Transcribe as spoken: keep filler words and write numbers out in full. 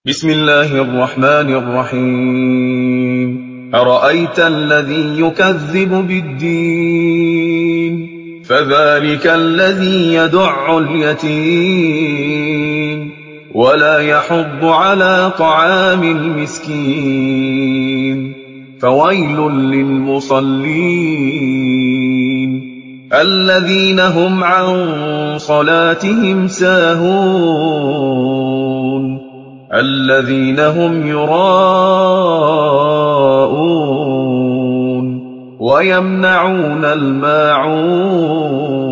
بسم الله الرحمن الرحيم أرأيت الذي يكذب بالدين فذلك الذي يدع اليتيم ولا يحض على طعام المسكين فويل للمصلين الذين هم عن صلاتهم ساهون الذين هم يراءون ويمنعون الماعون